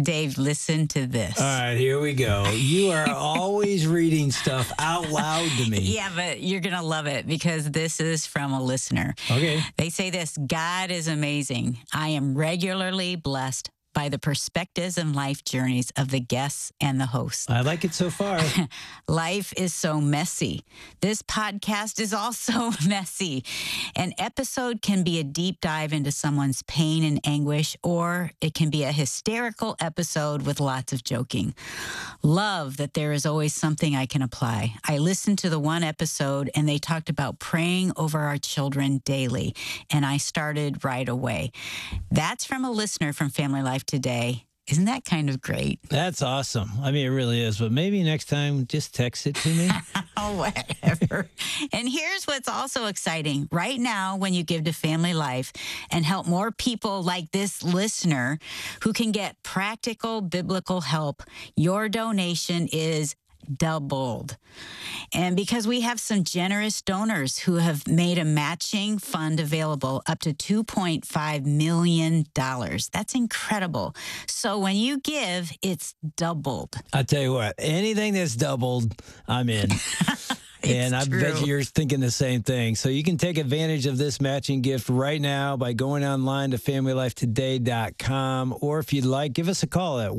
Dave, listen to this. All right, here we go. You are always reading stuff out loud to me. Yeah, but you're going to love it because this is from a listener. Okay. They say this: God is amazing. I am regularly blessed by the perspectives and life journeys of the guests and the hosts. I like it so far. Life is so messy. This podcast is also messy. An episode can be a deep dive into someone's pain and anguish, or it can be a hysterical episode with lots of joking. Love that there is always something I can apply. I listened to the one episode and they talked about praying over our children daily, and I started right away. That's from a listener from Family Life Today. Isn't that kind of great? That's awesome. I mean, it really is. But maybe next time, just text it to me. Oh, whatever. And here's what's also exciting. Right now, when you give to Family Life and help more people like this listener who can get practical biblical help, your donation is doubled. And because we have some generous donors who have made a matching fund available up to $2.5 million. That's incredible. So when you give, it's doubled. I tell you what, anything that's doubled, I'm in. And I bet you're thinking the same thing. So you can take advantage of this matching gift right now by going online to FamilyLifeToday.com. Or if you'd like, give us a call at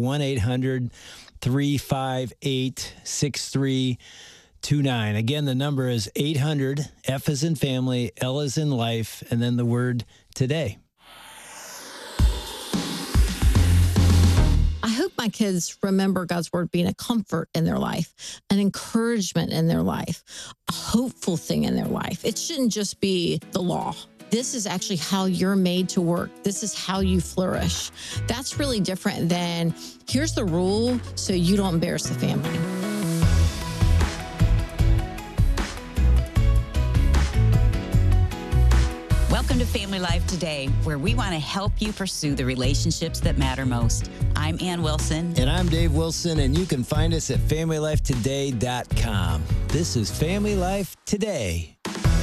1-800-358-6329. Again, the number is 800, F as in family, L as in life, and then the word today. I hope my kids remember God's word being a comfort in their life, an encouragement in their life, a hopeful thing in their life. It shouldn't just be the law. This is actually how you're made to work. This is how you flourish. That's really different than here's the rule so you don't embarrass the family. Welcome to Family Life Today, where we want to help you pursue the relationships that matter most. I'm Ann Wilson. And I'm Dave Wilson, and you can find us at FamilyLifeToday.com. This is Family Life Today.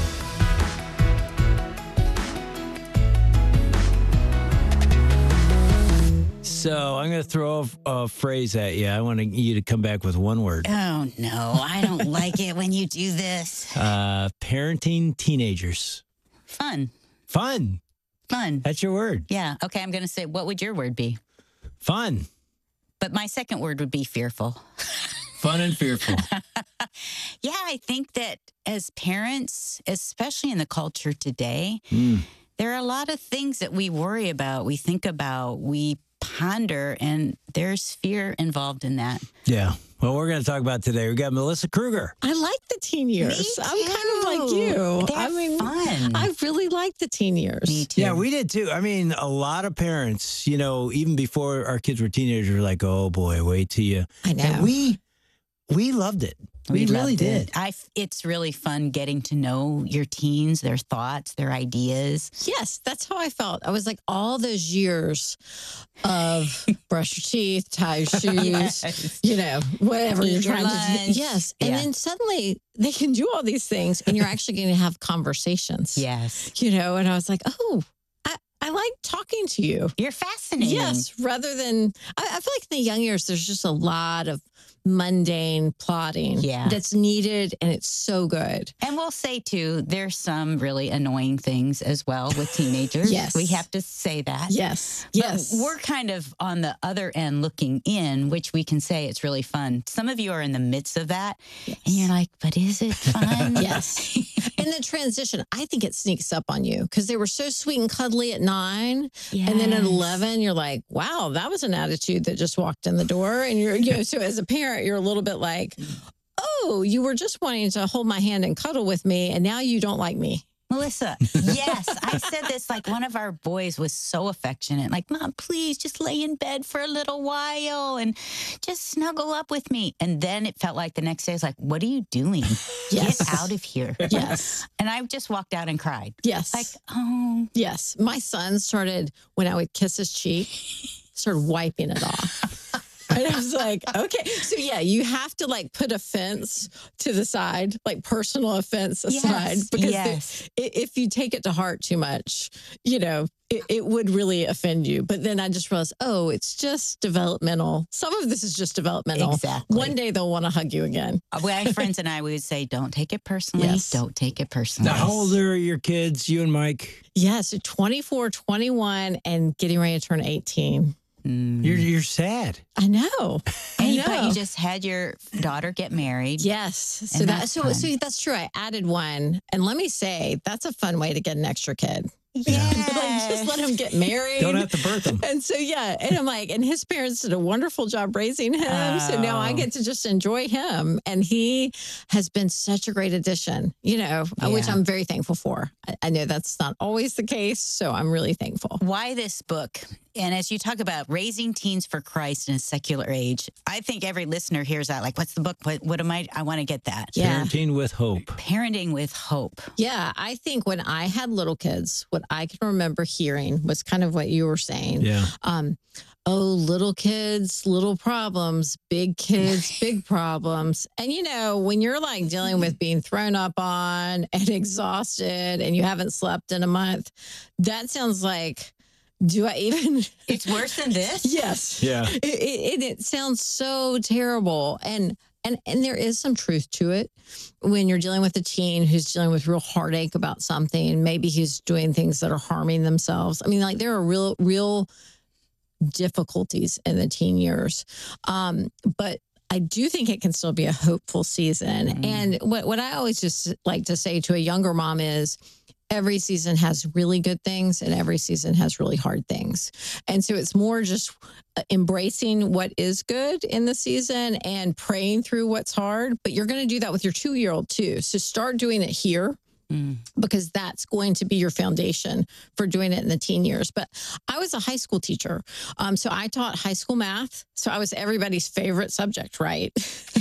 So I'm going to throw a phrase at you. I want you to come back with one word. Oh, no, I don't like it when you do this. Parenting teenagers. Fun. Fun. Fun. That's your word. Yeah. Okay, I'm going to say, what would your word be? Fun. But my second word would be fearful. Fun and fearful. Yeah, I think that as parents, especially in the culture today, there are a lot of things that we worry about, we think about, we ponder, and there's fear involved in that. Yeah. Well, we're going to talk about today. We got Melissa Kruger. I like the teen years. Me I'm kind of like too. you. They're fun. I really like the teen years. Me too. Yeah, we did too. I mean, a lot of parents, even before our kids were teenagers, were like, oh boy, wait till you. I know. And we loved it. We really loved did. it. It's really fun getting to know your teens, their thoughts, their ideas. Yes, that's how I felt. I was like all those years of brush your teeth, tie your shoes, Yes. Whatever Eat you're your trying to do. lunch. Yes. And Yeah. then suddenly they can do all these things and you're actually going to have conversations. Yes. And I was like, oh, I like talking to you. You're fascinating. Yes, rather than, I feel like in the young years, there's just a lot of mundane plotting that's needed, and it's so good. And we'll say, too, there's some really annoying things as well with teenagers. Yes. We have to say that. Yes. But Yes. we're kind of on the other end looking in, which we can say it's really fun. Some of you are in the midst of that, and you're like, but is it fun? Yes. And the transition, I think it sneaks up on you because they were so sweet and cuddly at 9. Yes. And then at 11, you're like, wow, that was an attitude that just walked in the door. And so as a parent, you're a little bit like, oh, you were just wanting to hold my hand and cuddle with me. And now you don't like me. Melissa, yes, I said this, like one of our boys was so affectionate, like, Mom, please just lay in bed for a little while and just snuggle up with me. And then it felt like the next day, I was like, what are you doing? Yes. Get out of here. Yes. And I just walked out and cried. Yes. Like, oh. Yes. My son started, when I would kiss his cheek, started wiping it off. And I was like, okay. So yeah, you have to like put offense to the side, like personal offense aside, because if you take it to heart too much, you know, it would really offend you. But then I just realized, oh, it's just developmental. Some of this is just developmental. Exactly. One day they'll want to hug you again. My friends and I, we would say, don't take it personally. Yes. Don't take it personally. Now, how old are your kids, you and Mike? Yeah, so 24, 21, and getting ready to turn 18. You're sad. I know. But you just had your daughter get married. Yes. So that's true. I added one. And let me say, that's a fun way to get an extra kid. Yeah. Like, just let him get married. Don't have to birth him. And so, yeah. And I'm like, and his parents did a wonderful job raising him. So now I get to just enjoy him. And he has been such a great addition, you know, which I'm very thankful for. I know that's not always the case. So I'm really thankful. Why this book? And as you talk about raising teens for Christ in a secular age, I think every listener hears that. Like, what's the book? What am I want to get that. Yeah. Parenting with Hope. Parenting with Hope. Yeah. I think when I had little kids, what I can remember hearing was kind of what you were saying. Yeah. Oh, little kids, little problems, big kids, big problems. And, you know, when you're like dealing with being thrown up on and exhausted and you haven't slept in a month, that sounds like, do I even? It's worse than this? Yes. Yeah. It sounds so terrible. And there is some truth to it when you're dealing with a teen who's dealing with real heartache about something. Maybe he's doing things that are harming themselves. I mean, like there are real difficulties in the teen years. But I do think it can still be a hopeful season. Mm-hmm. And what I always just like to say to a younger mom is, every season has really good things and every season has really hard things. And so it's more just embracing what is good in the season and praying through what's hard. But you're going to do that with your 2-year-old too. So start doing it here. Because that's going to be your foundation for doing it in the teen years. But I was a high school teacher. So I taught high school math. So I was everybody's favorite subject, right?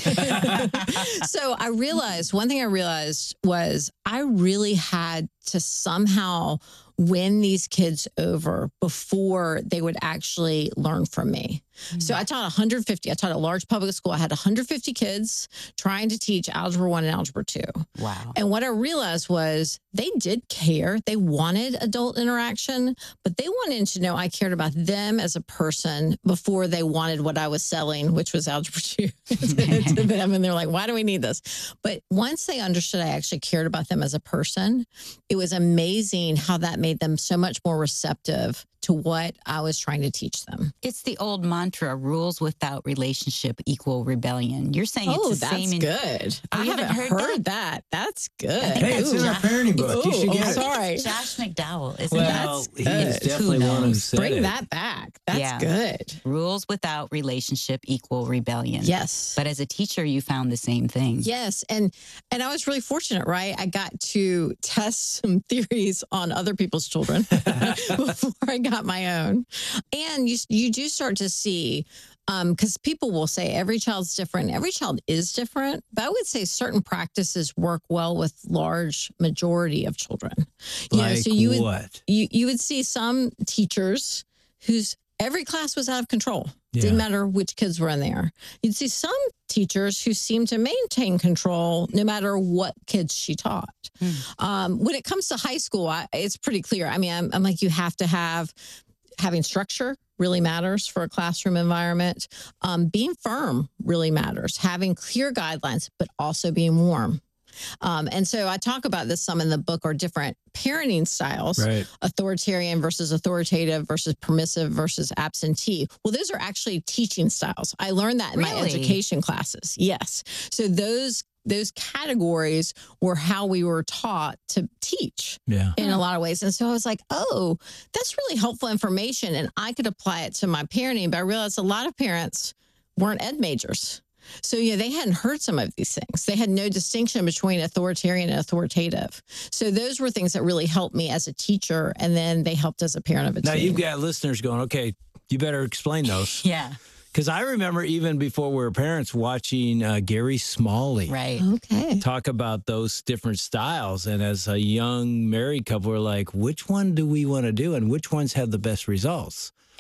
So one thing I realized was I really had to somehow win these kids over before they would actually learn from me. So I taught 150. I taught a large public school. I had 150 kids trying to teach Algebra 1 and Algebra 2. Wow. And what I realized was they did care. They wanted adult interaction, but they wanted to know I cared about them as a person before they wanted what I was selling, which was Algebra 2 to them. And they're like, why do we need this? But once they understood I actually cared about them as a person, it was amazing how that made them so much more receptive to what I was trying to teach them. It's the old mantra, rules without relationship equal rebellion. You're saying it's the same. Good. I haven't heard that. That's good. Hey, it's in our parenting book. You should get it. Sorry. Josh McDowell, isn't Well, that? he is definitely one who said Bring it. that back. That's good. Rules without relationship equal rebellion. Yes. But as a teacher, you found the same thing. Yes. And I was really fortunate, right? I got to test some theories on other people's children before I got my own. And you do start to see, because people will say every child's different. Every child is different. But I would say certain practices work well with large majority of children. You would see some teachers whose every class was out of control. Yeah. Didn't matter which kids were in there. You'd see some teachers who seemed to maintain control no matter what kids she taught. When it comes to high school, it's pretty clear. I mean, I'm like, you have to having structure really matters for a classroom environment. Being firm really matters. Having clear guidelines, but also being warm. And so I talk about this some in the book, or different parenting styles, right? Authoritarian versus authoritative versus permissive versus absentee. Well, those are actually teaching styles. I learned that in my education classes. Yes. So those categories were how we were taught to teach in a lot of ways. And so I was like, oh, that's really helpful information. And I could apply it to my parenting, but I realized a lot of parents weren't ed majors. So, they hadn't heard some of these things. They had no distinction between authoritarian and authoritative. So those were things that really helped me as a teacher. And then they helped as a parent of a teen. Now, you've got listeners going, okay, you better explain those. Yeah. Because I remember even before we were parents watching Gary Smalley. Right. Okay. Talk about those different styles. And as a young married couple, we're like, which one do we want to do? And which ones have the best results?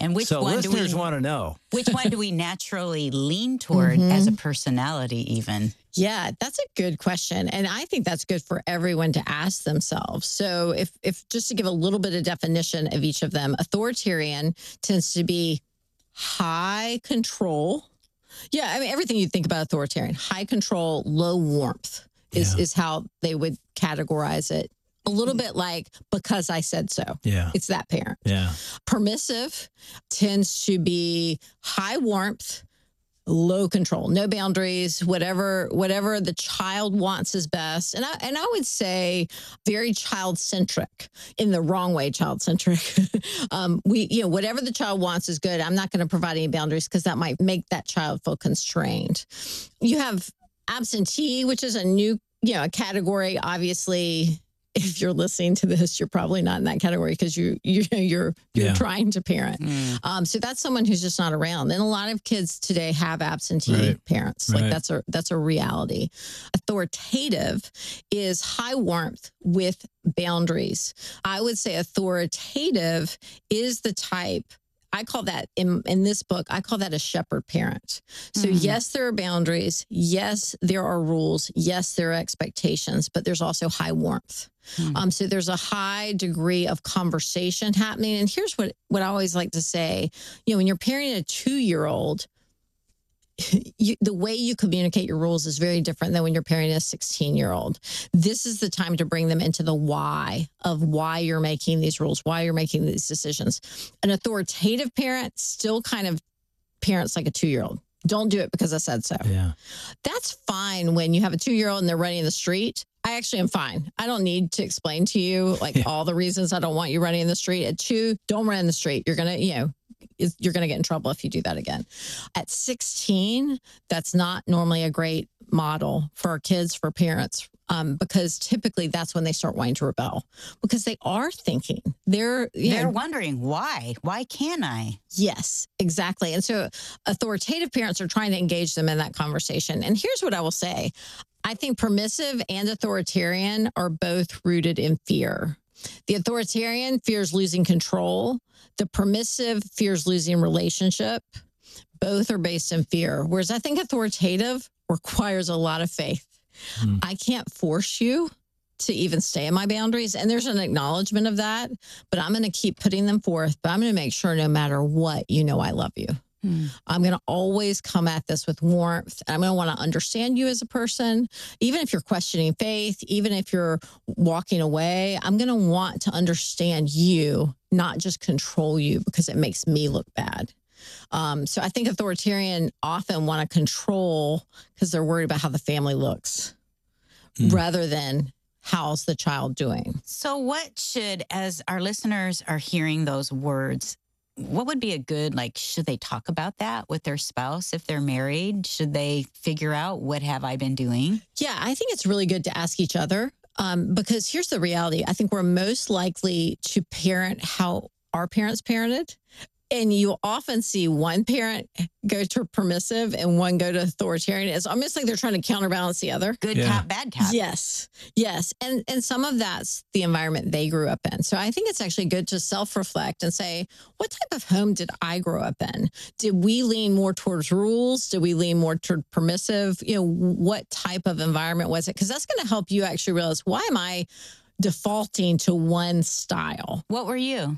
And which so one listeners want to know. Which one do we naturally lean toward as a personality even? Yeah, that's a good question. And I think that's good for everyone to ask themselves. So if just to give a little bit of definition of each of them, authoritarian tends to be high control. Yeah, I mean, everything you think about authoritarian, high control, low warmth is how they would categorize it. A little bit like because I said so. Yeah. It's that parent. Yeah. Permissive tends to be high warmth, low control, no boundaries, whatever the child wants is best. And I would say very child-centric, in the wrong way child-centric. Whatever the child wants is good. I'm not going to provide any boundaries because that might make that child feel constrained. You have absentee, which is a new, a category. Obviously, if you're listening to this, you're probably not in that category because you're trying to parent. So that's someone who's just not around. And a lot of kids today have absentee parents. Like that's a reality. Authoritative is high warmth with boundaries. I would say authoritative is the type. I call that in this book, I call that a shepherd parent. So yes, there are boundaries. Yes, there are rules. Yes, there are expectations, but there's also high warmth. So there's a high degree of conversation happening. And here's what I always like to say, when you're parenting a 2-year-old, the way you communicate your rules is very different than when you're parenting a 16-year-old. This is the time to bring them into the why of why you're making these rules, why you're making these decisions. An authoritative parent still kind of parents like a 2-year-old. Don't do it because I said so. Yeah. That's fine when you have a 2-year-old and they're running in the street. I actually am fine. I don't need to explain to you all the reasons I don't want you running in the street. At 2, don't run in the street. You're going to, you're going to get in trouble if you do that again. At 16, that's not normally a great model for our kids, for parents, because typically that's when they start wanting to rebel because they are thinking. They're wondering why. Why can't I? Yes, exactly. And so authoritative parents are trying to engage them in that conversation. And here's what I will say. I think permissive and authoritarian are both rooted in fear. The authoritarian fears losing control. The permissive fears losing relationship. Both are based in fear. Whereas I think authoritative requires a lot of faith. I can't force you to even stay in my boundaries. And there's an acknowledgement of that, but I'm going to keep putting them forth. But I'm going to make sure no matter what, I love you. I'm going to always come at this with warmth. I'm going to want to understand you as a person. Even if you're questioning faith, even if you're walking away, I'm going to want to understand you, not just control you because it makes me look bad. So I think authoritarian often want to control because they're worried about how the family looks rather than how's the child doing. So what should, as our listeners are hearing those words, what would be a good, should they talk about that with their spouse if they're married? Should they figure out what have I been doing? Yeah, I think it's really good to ask each other because here's the reality. I think we're most likely to parent how our parents parented. And you often see one parent go to permissive and one go to authoritarian. It's almost like they're trying to counterbalance the other. Good cop, bad cop. Yes. And some of that's the environment they grew up in. So I think it's actually good to self-reflect and say, what type of home did I grow up in? Did we lean more towards rules? Did we lean more toward permissive? What type of environment was it? Because that's going to help you actually realize, why am I defaulting to one style? What were you?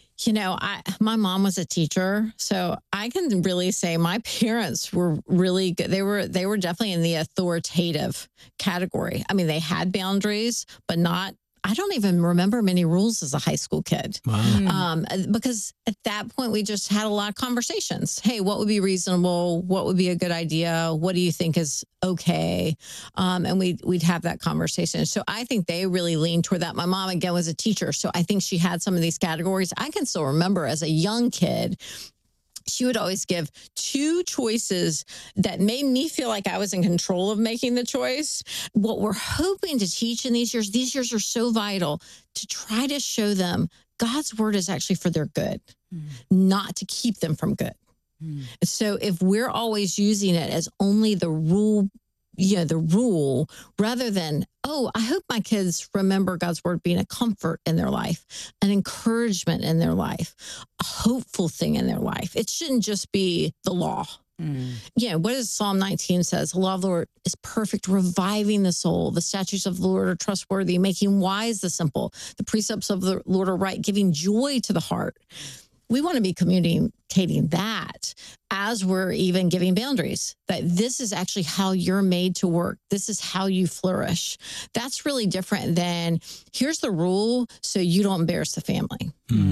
My mom was a teacher, so I can really say my parents were really good. They were definitely in the authoritative category. I mean, they had boundaries, but not. I don't even remember many rules as a high school kid. Wow. Because at that point, we just had a lot of conversations. Hey, what would be reasonable? What would be a good idea? What do you think is okay? And we'd have that conversation. So I think they really leaned toward that. My mom, again, was a teacher. So I think she had some of these categories. I can still remember as a young kid, she would always give 2 choices that made me feel like I was in control of making the choice. What we're hoping to teach in these years are so vital to try to show them God's word is actually for their good, not to keep them from good. So if we're always using it as only the rule the rule rather than, oh, I hope my kids remember God's word being a comfort in their life, an encouragement in their life, a hopeful thing in their life. It shouldn't just be the law. What does Psalm 19 says? The law of the Lord is perfect, reviving the soul. The statutes of the Lord are trustworthy, making wise the simple. The precepts of the Lord are right, giving joy to the heart. We want to be communicating that as we're even giving boundaries, that this is actually how you're made to work. This is how you flourish. That's really different than here's the rule so you don't embarrass the family.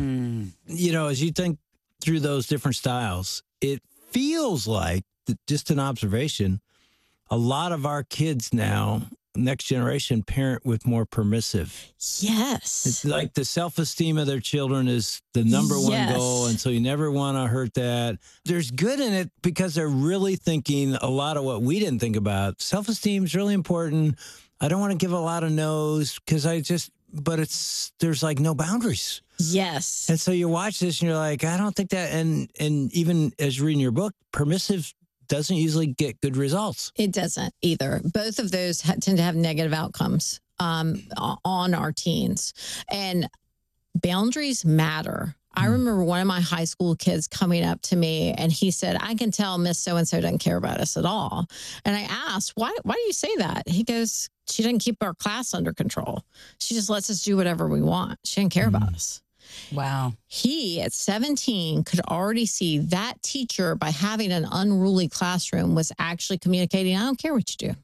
As you think through those different styles, it feels like, just an observation, a lot of our kids now, next generation, parent with more permissive. Yes. It's like the self-esteem of their children is the number one goal. And so you never want to hurt that. There's good in it because they're really thinking a lot of what we didn't think about. Self-esteem is really important. I don't want to give a lot of no's because there's like no boundaries. Yes. And so you watch this and you're like, I don't think that. And even as you're reading your book, permissive doesn't usually get good results. It doesn't either. Both of those tend to have negative outcomes on our teens. And boundaries matter. I remember one of my high school kids coming up to me and he said, I can tell Miss So-and-so doesn't care about us at all. And I asked, why do you say that? He goes, she doesn't keep our class under control. She just lets us do whatever we want. She didn't care about us. Wow. He, at 17, could already see that teacher, by having an unruly classroom, was actually communicating, I don't care what you do.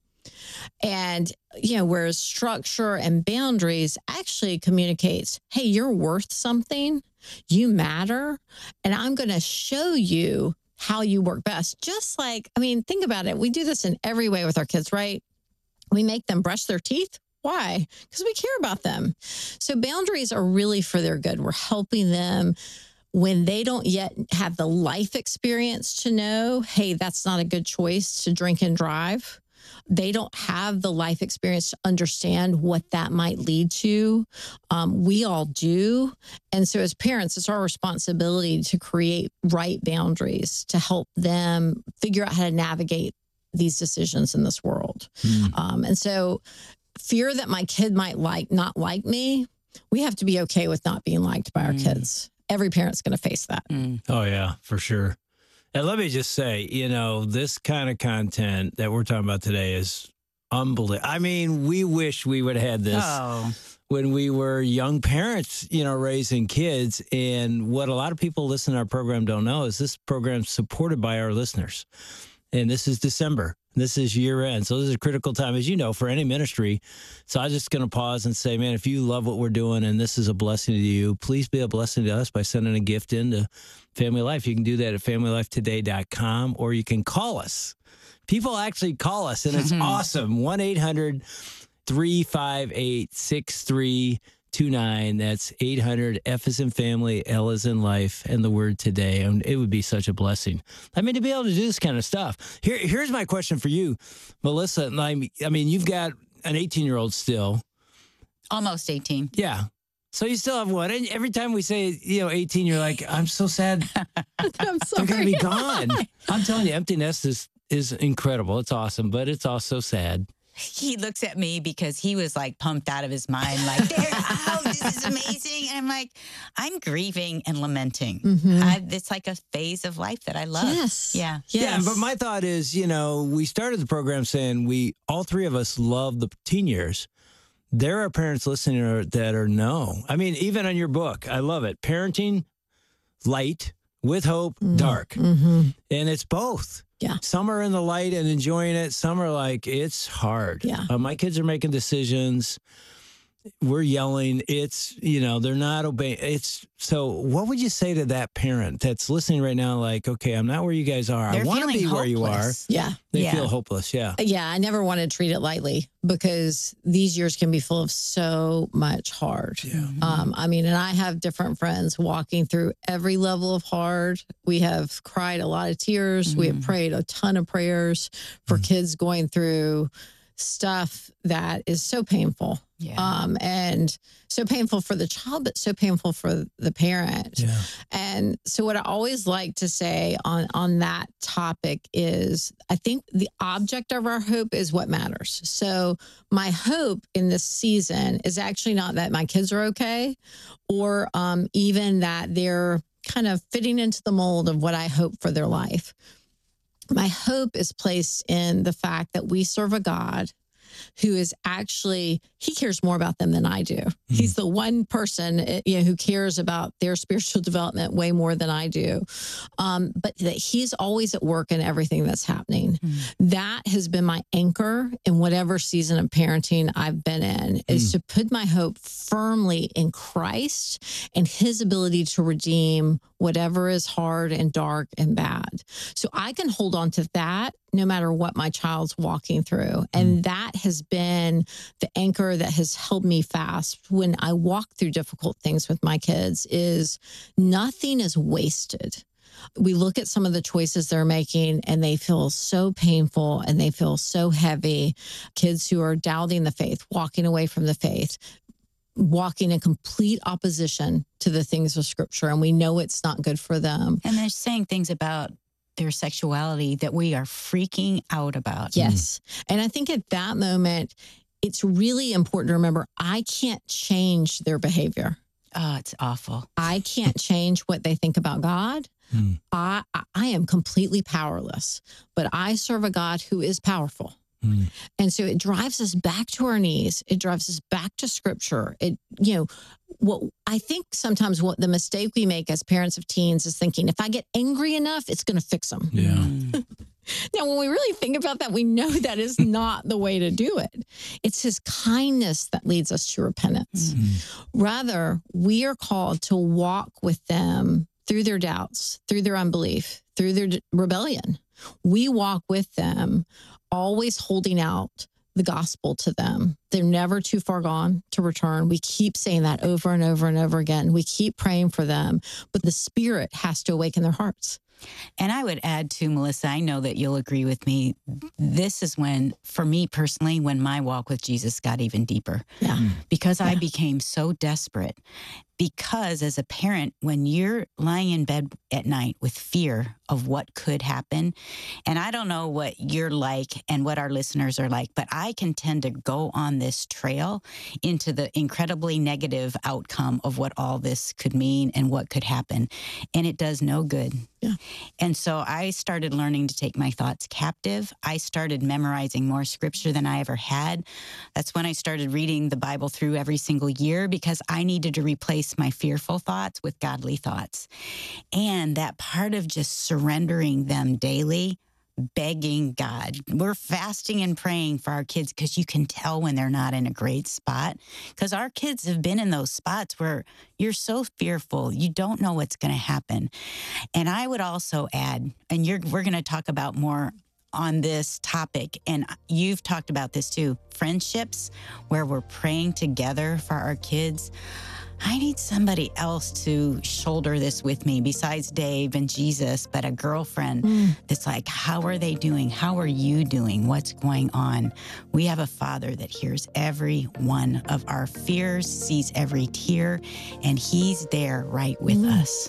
And, whereas structure and boundaries actually communicates, hey, you're worth something, you matter, and I'm going to show you how you work best. Just like, think about it. We do this in every way with our kids, right? We make them brush their teeth. Why? Because we care about them. So boundaries are really for their good. We're helping them when they don't yet have the life experience to know, hey, that's not a good choice to drink and drive. They don't have the life experience to understand what that might lead to. We all do. And so as parents, it's our responsibility to create right boundaries to help them figure out how to navigate these decisions in this world. And so fear that my kid might not like me, we have to be okay with not being liked by our kids. Every parent's going to face that. Oh, yeah, for sure. And let me just say, this kind of content that we're talking about today is unbelievable. We wish we would have had this when we were young parents, raising kids. And what a lot of people listening to our program don't know is this program's supported by our listeners. And this is December. This is year end. So this is a critical time, as you know, for any ministry. So I'm just going to pause and say, man, if you love what we're doing and this is a blessing to you, please be a blessing to us by sending a gift into Family Life. You can do that at familylifetoday.com, or you can call us. People actually call us, and it's awesome. 1-800-358-6329. That's 800. F is in family, L is in life, and the word today. And it would be such a blessing. To be able to do this kind of stuff. Here's my question for you, Melissa. You've got an 18-year-old still. Almost 18. Yeah. So you still have one. And every time we say, 18, you're like, I'm so sad. I'm sorry. They're going to be gone. I'm telling you, empty nest is incredible. It's awesome, but it's also sad. He looks at me because he was like pumped out of his mind, like, this is amazing. And I'm like, I'm grieving and lamenting. It's like a phase of life that I love. Yes. Yeah. Yeah. But my thought is, we started the program saying all three of us love the teen years. There are parents listening that are no. Even on your book, I love it. Parenting, light, with hope, dark. And it's both. Yeah. Some are in the light and enjoying it. Some are like, it's hard. Yeah. My kids are making decisions. We're yelling. It's, they're not obeying. So what would you say to that parent that's listening right now? Like, okay, I'm not where you guys are. They're I want to be where you are. Hopeless. Yeah. They feel hopeless. Yeah. Yeah. I never want to treat it lightly because these years can be full of so much hard. Yeah. And I have different friends walking through every level of hard. We have cried a lot of tears. We have prayed a ton of prayers for kids going through stuff that is so painful. Yeah. And so painful for the child, but so painful for the parent. Yeah. And so what I always like to say on that topic is I think the object of our hope is what matters. So my hope in this season is actually not that my kids are okay or even that they're kind of fitting into the mold of what I hope for their life. My hope is placed in the fact that we serve a God who is actually, he cares more about them than I do. Mm-hmm. He's the one person who cares about their spiritual development way more than I do. But that he's always at work in everything that's happening. Mm-hmm. That has been my anchor in whatever season of parenting I've been in, is to put my hope firmly in Christ and his ability to redeem whatever is hard and dark and bad. So I can hold on to that no matter what my child's walking through. And that has been the anchor that has held me fast when I walk through difficult things with my kids, is nothing is wasted. We look at some of the choices they're making and they feel so painful and they feel so heavy. Kids who are doubting the faith, walking away from the faith, walking in complete opposition to the things of Scripture, and we know it's not good for them. And they're saying things about their sexuality that we are freaking out about. Yes. And I think at that moment, it's really important to remember, I can't change their behavior. Oh, it's awful. I can't change what they think about God. I am completely powerless, but I serve a God who is powerful. And so it drives us back to our knees. It drives us back to Scripture. What I think sometimes what the mistake we make as parents of teens is thinking, if I get angry enough, it's going to fix them. Yeah. Now, when we really think about that, we know that is not the way to do it. It's his kindness that leads us to repentance. Rather, we are called to walk with them through their doubts, through their unbelief, through their rebellion. We walk with them, always holding out the gospel to them. They're never too far gone to return. We keep saying that over and over and over again. We keep praying for them, but the Spirit has to awaken their hearts. And I would add to, Melissa, I know that you'll agree with me. This is when, for me personally, when my walk with Jesus got even deeper. Yeah. Because I became so desperate. Because as a parent, when you're lying in bed at night with fear of what could happen, and I don't know what you're like and what our listeners are like, but I can tend to go on this trail into the incredibly negative outcome of what all this could mean and what could happen. And it does no good. Yeah. And so I started learning to take my thoughts captive. I started memorizing more Scripture than I ever had. That's when I started reading the Bible through every single year, because I needed to replace my fearful thoughts with godly thoughts. And that part of just surrendering them daily, begging God. We're fasting and praying for our kids, because you can tell when they're not in a great spot, because our kids have been in those spots where you're so fearful, you don't know what's going to happen. And I would also add, and we're going to talk about more on this topic, and you've talked about this too, friendships where we're praying together for our kids. I need somebody else to shoulder this with me besides Dave and Jesus, but a girlfriend that's like, how are they doing? How are you doing? What's going on? We have a Father that hears every one of our fears, sees every tear, and he's there right with us.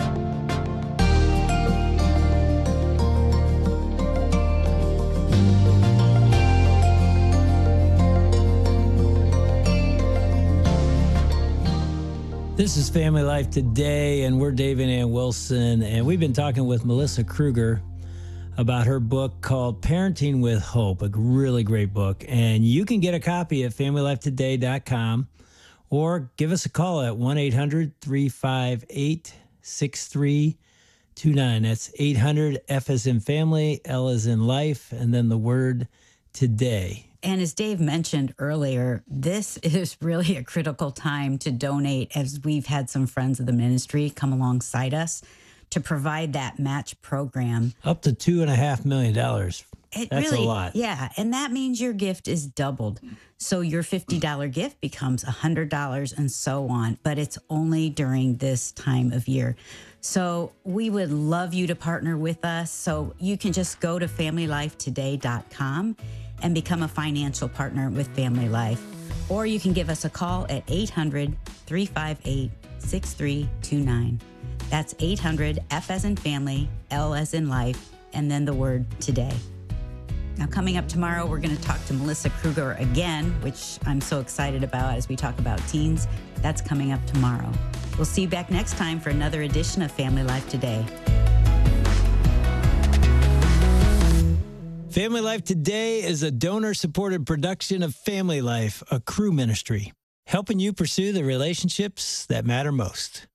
This is Family Life Today, and we're Dave and Ann Wilson, and we've been talking with Melissa Kruger about her book called Parenting with Hope, a really great book. And you can get a copy at FamilyLifeToday.com, or give us a call at 1-800-358-6329. That's 800, F as in family, L as in life, and then the word today. And as Dave mentioned earlier, this is really a critical time to donate, as we've had some friends of the ministry come alongside us to provide that match program. Up to $2.5 million. That's really, a lot. Yeah. And that means your gift is doubled. So your $50 gift becomes $100 and so on. But it's only during this time of year. So we would love you to partner with us. So you can just go to FamilyLifeToday.com and become a financial partner with Family Life. Or you can give us a call at 800-358-6329. That's 800-F as in family, L as in life, and then the word today. Now, coming up tomorrow, we're going to talk to Melissa Kruger again, which I'm so excited about as we talk about teens. That's coming up tomorrow. We'll see you back next time for another edition of Family Life Today. Family Life Today is a donor-supported production of Family Life, a Cru ministry, helping you pursue the relationships that matter most.